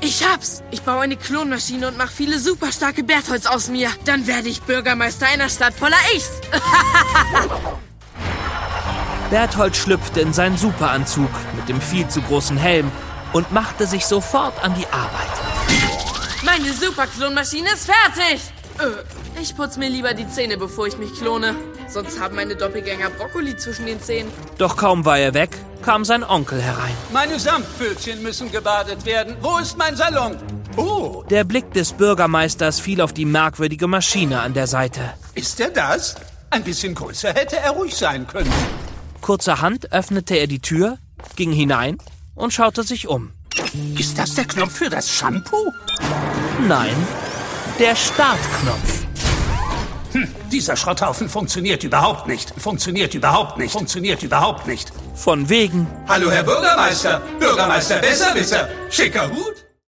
Ich hab's! Ich baue eine Klonmaschine und mache viele super starke Bertholds aus mir. Dann werde ich Bürgermeister einer Stadt voller Ichs. Berthold schlüpfte in seinen Superanzug mit dem viel zu großen Helm und machte sich sofort an die Arbeit. Meine Super-Klonmaschine ist fertig! Ich putze mir lieber die Zähne, bevor ich mich klone. Sonst haben meine Doppelgänger Brokkoli zwischen den Zähnen. Doch kaum war er weg, kam sein Onkel herein. Meine Samtpfötchen müssen gebadet werden. Wo ist mein Salon? Oh, Der Blick des Bürgermeisters fiel auf die merkwürdige Maschine an der Seite. ist er das? Ein bisschen größer hätte er ruhig sein können. Kurzerhand öffnete er die Tür, ging hinein und schaute sich um. Ist das der Knopf für das Shampoo? Nein, der Startknopf. Dieser Schrotthaufen funktioniert überhaupt nicht. Funktioniert überhaupt nicht. Funktioniert überhaupt nicht. Von wegen. Hallo, Herr Bürgermeister. Bürgermeister Besserwisser. Schicker Hut.